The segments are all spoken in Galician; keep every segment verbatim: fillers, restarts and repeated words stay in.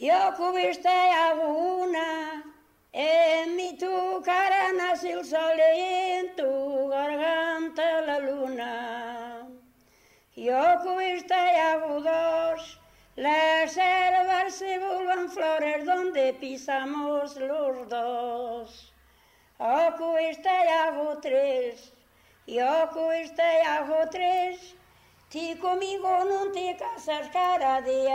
Yo cubiste alguna, en mi tu cara nace el sol y en tu garganta la luna. Yo cubiste dos, las herbas se vuelven flores donde pisamos los dos. Yo cubiste tres, yo cubiste tres, ti conmigo no te casas cara de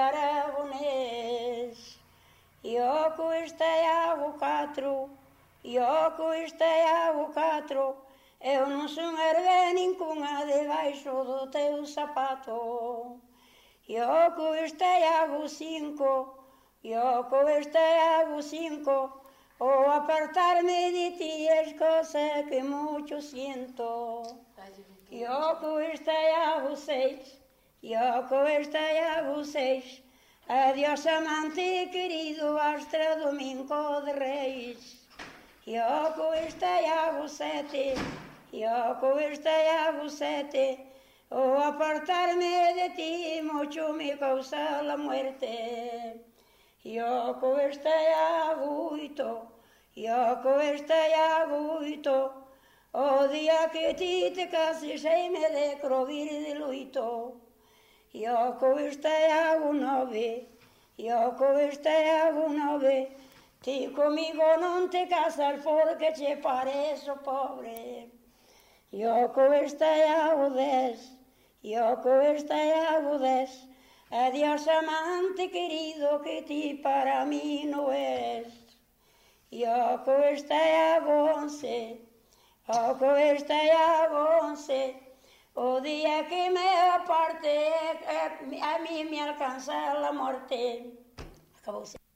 aragonés. Yo cueste hago catro, yo cueste hago catro, eu non son ergue ningunha debaixo do teu zapato. Yo cueste hago cinco, yo cueste hago cinco, o apartarme de ti es cosa que mucho siento. Yo cueste hago seis, yo cueste hago seis, adiós amante querido hasta domingo de Reis. Yo cueste hago sete, yo cueste hago sete, o apartarme de ti mucho me causa la muerte. Yo cueste hago oito, yo cueste hago oito, o día que ti te cases e me de crovir de loito. Yo cueste hago nove, yo cueste hago nove, ti comigo non te casas porque che parezo pobre. Yo cueste hago dez, yo cueste hago dez, adiós amante querido que ti para mí no es. Yo cueste hago once, yo cueste hago once, o día que me aparte, a mí me alcanza la muerte. Acabou.